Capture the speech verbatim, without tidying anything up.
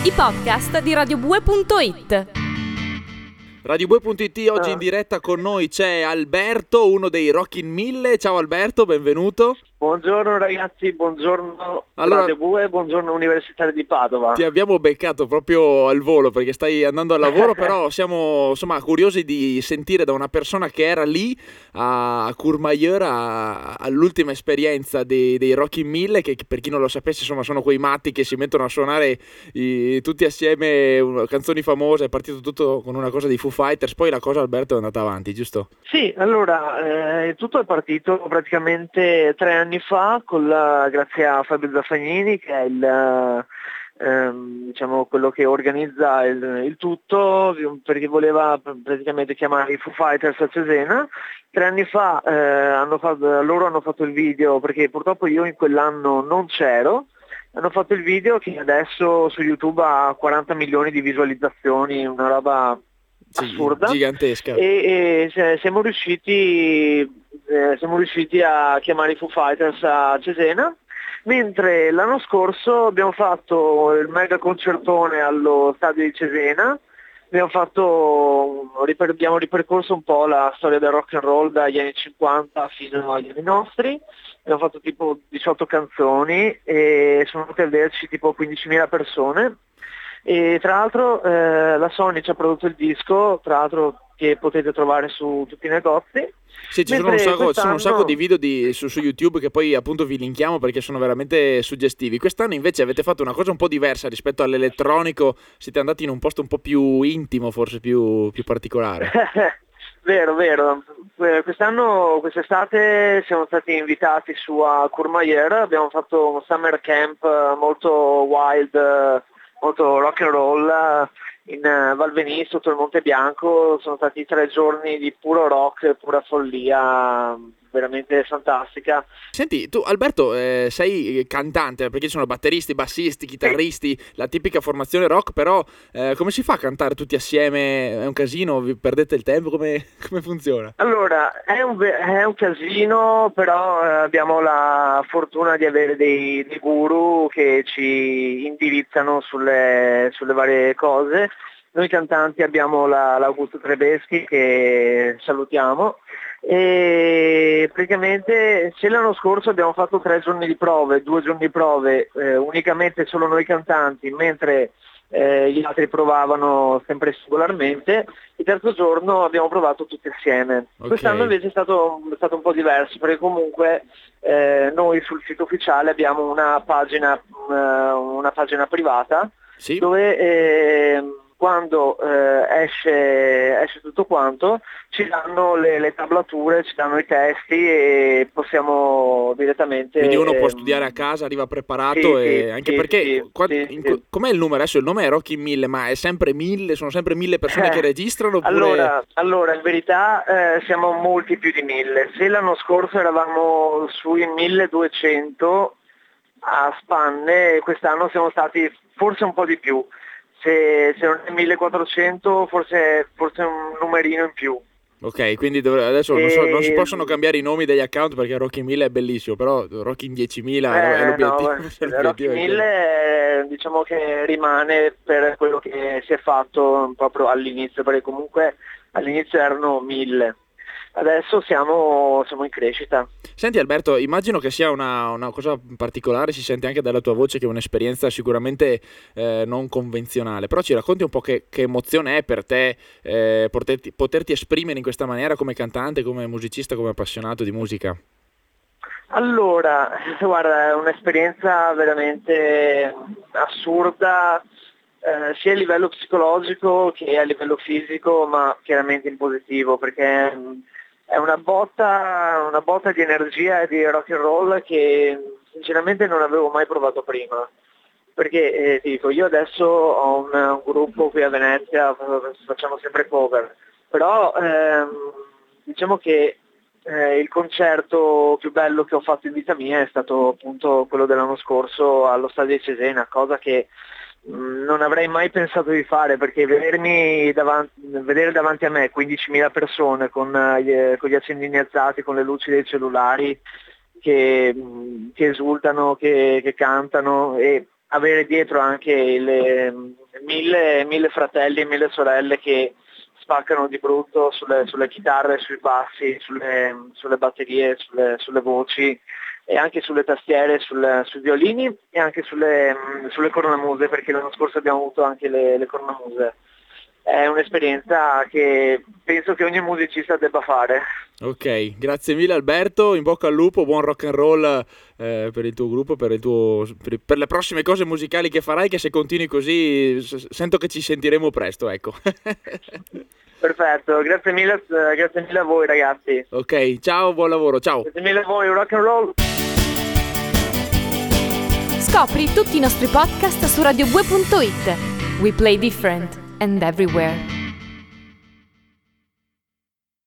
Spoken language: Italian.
i podcast di radiobue punto it. radiobue punto it oggi in diretta con noi c'è Alberto, uno dei Rockin' mille. Ciao Alberto, benvenuto. Buongiorno ragazzi, buongiorno allora, Radio Bue, buongiorno Università di Padova. Ti abbiamo beccato proprio al volo perché stai andando al lavoro, però siamo insomma curiosi di sentire da una persona che era lì a Courmayeur a, all'ultima esperienza dei, dei Rockin' mille, che per chi non lo sapesse insomma sono quei matti che si mettono a suonare i, tutti assieme un, canzoni famose. È partito tutto con una cosa di Foo Fighters, poi la cosa, Alberto, è andata avanti, giusto? Sì, allora eh, tutto è partito praticamente tre anni fa con la, grazie a Fabio Zaffagnini, che è il ehm, diciamo quello che organizza il, il tutto, perché voleva praticamente chiamare i Foo Fighters a Cesena. Tre anni fa eh, hanno fatto, loro hanno fatto il video, perché purtroppo io in quell'anno non c'ero. Hanno fatto il video che adesso su YouTube ha quaranta milioni di visualizzazioni, una roba assurda, sì, gigantesca. E, e siamo riusciti eh, siamo riusciti a chiamare i Foo Fighters a Cesena, mentre l'anno scorso abbiamo fatto il mega concertone allo stadio di Cesena. Abbiamo fatto abbiamo ripercorso un po' la storia del rock and roll dagli anni cinquanta fino agli anni nostri. Abbiamo fatto tipo diciotto canzoni e sono venute a vederci tipo quindicimila persone. E tra l'altro eh, la Sony ci ha prodotto il disco, tra l'altro, che potete trovare su tutti i negozi. Sì, ci sono un, sacco, ci sono un sacco di video di, su, su YouTube che poi appunto vi linkiamo perché sono veramente suggestivi. Quest'anno invece avete fatto una cosa un po' diversa rispetto all'elettronico, siete andati in un posto un po' più intimo, forse più, più particolare. Vero, vero. Quest'anno, quest'estate siamo stati invitati su a Courmayeur, abbiamo fatto un summer camp molto wild, molto rock and roll in Val Venise sotto il Monte Bianco. Sono stati tre giorni di puro rock, pura follia, veramente fantastica. Senti, tu Alberto eh, sei cantante, perché ci sono batteristi, bassisti, chitarristi, sì, la tipica formazione rock, però eh, come si fa a cantare tutti assieme? È un casino? Vi perdete il tempo? Come, come funziona? Allora, è un, è un casino, però eh, abbiamo la fortuna di avere dei, dei guru che ci indirizzano sulle, sulle varie cose. Noi cantanti abbiamo la, l'Augusto Trebeschi, che salutiamo, e praticamente se l'anno scorso abbiamo fatto tre giorni di prove, due giorni di prove eh, unicamente solo noi cantanti, mentre eh, gli altri provavano sempre singolarmente, il terzo giorno abbiamo provato tutti assieme. Okay. Quest'anno invece è stato, è stato un po' diverso, perché comunque eh, noi sul sito ufficiale abbiamo una pagina, una, una pagina privata, sì, dove eh, quando eh, esce, esce tutto quanto ci danno le, le tablature, ci danno i testi e possiamo direttamente... Quindi uno può studiare a casa, arriva preparato, sì, e sì, anche sì, perché sì, qua, sì, in, sì. Com'è il numero? Adesso il nome è Rockin' mille, ma è sempre mille, sono sempre mille persone che registrano? Oppure... Allora, allora, in verità eh, siamo molti più di mille. Se l'anno scorso eravamo sui milleduecento a spanne, quest'anno siamo stati forse un po' di più. Se, se non è millequattrocento forse, forse un numerino in più. Ok, quindi dov- adesso e... non, so, non si possono cambiare i nomi degli account perché Rockin' mille è bellissimo, però Rockin' diecimila eh, è l'obiettivo. No, Rockin' mille diciamo che rimane per quello che si è fatto proprio all'inizio, perché comunque all'inizio erano mille. Adesso siamo, siamo in crescita. Senti Alberto, immagino che sia una, una cosa particolare, si sente anche dalla tua voce che è un'esperienza sicuramente eh, non convenzionale, però ci racconti un po' che, che emozione è per te eh, poterti, poterti esprimere in questa maniera come cantante, come musicista, come appassionato di musica? Allora, guarda, è un'esperienza veramente assurda, eh, sia a livello psicologico che a livello fisico, ma chiaramente in positivo, perché è una botta, una botta di energia e di rock and roll che sinceramente non avevo mai provato prima. Perché eh, ti dico, io adesso ho un, un gruppo qui a Venezia, facciamo sempre cover, però ehm, diciamo che eh, il concerto più bello che ho fatto in vita mia è stato appunto quello dell'anno scorso allo stadio di Cesena, cosa che non avrei mai pensato di fare, perché vedermi davanti, vedere davanti a me quindicimila persone con gli, con gli accendini alzati, con le luci dei cellulari che, che esultano, che, che cantano, e avere dietro anche le mille, mille fratelli e mille sorelle che spaccano di brutto sulle, sulle chitarre, sui bassi, sulle, sulle batterie, sulle, sulle voci e anche sulle tastiere, sulle, sui violini e anche sulle, sulle cornamuse, perché l'anno scorso abbiamo avuto anche le, le cornamuse. È un'esperienza che penso che ogni musicista debba fare. Ok, grazie mille Alberto, in bocca al lupo, buon rock and roll eh, per il tuo gruppo, per, il tuo, per, per le prossime cose musicali che farai, che se continui così s- sento che ci sentiremo presto, ecco. Perfetto, grazie mille, grazie mille a voi ragazzi. Ok, ciao, buon lavoro, ciao. Grazie mille a voi, rock and roll. Scopri tutti i nostri podcast su radio bue punto it. We play different and everywhere.